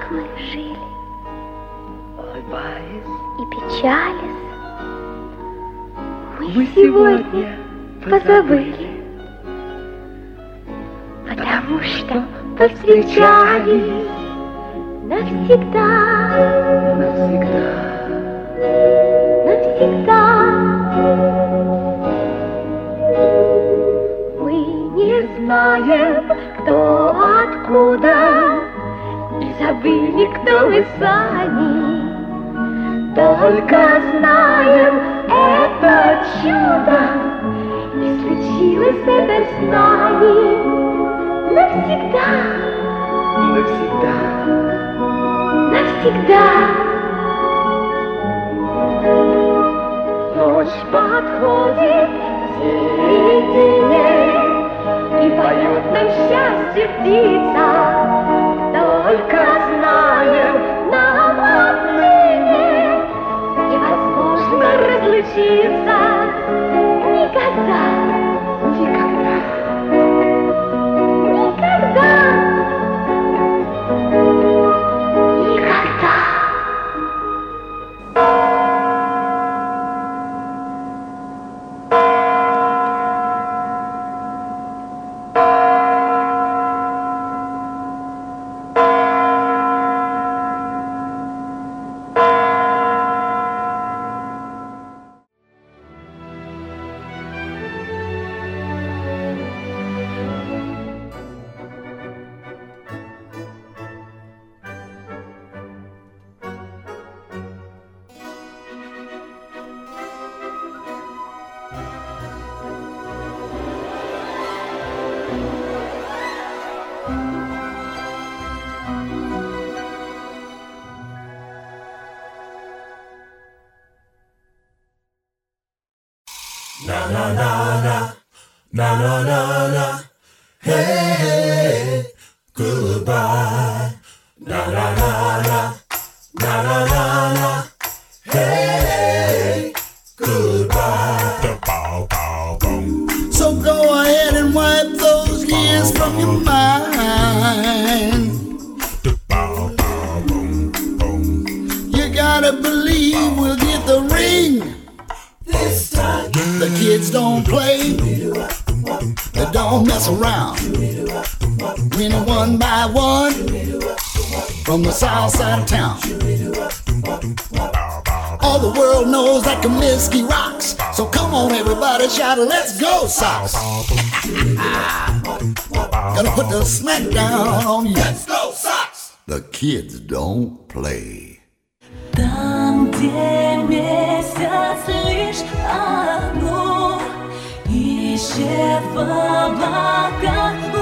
мы жили, улыбаясь и печались, мы сегодня позабыли, потому что повстречались навсегда, навсегда. навсегда. Мы не знаем, кто откуда, и забыли, кто мы сами. Только знаем это чудо, и случилось это с нами навсегда, Навсегда. навсегда. Ночь подходит к середине, и поют нам счастье птица. Только знаем, нам отныне невозможно разлучиться никогда, Никогда. никогда, никогда. Na na na na, na na na na, hey, hey, goodbye. Na na na na, na na na na, hey, hey, goodbye. Bow, bow, boom. So go ahead and wipe those years from your mind. Bow, bow, boom, boom. You gotta believe we'll get the ring. This time, The kids don't play, they don't mess around. Winning one by one from the south side of town. All the world knows that Comiskey rocks. So come on everybody, shout it, let's go Sox. Gonna put the smack down on you. Let's go Sox. The kids don't play. Там, где месяц лишь одну ищет в облаках.